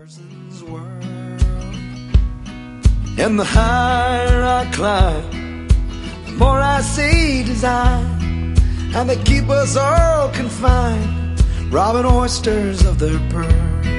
person's world. And the higher I climb, the more I see design, and they keep us all confined, robbing oysters of their pearls.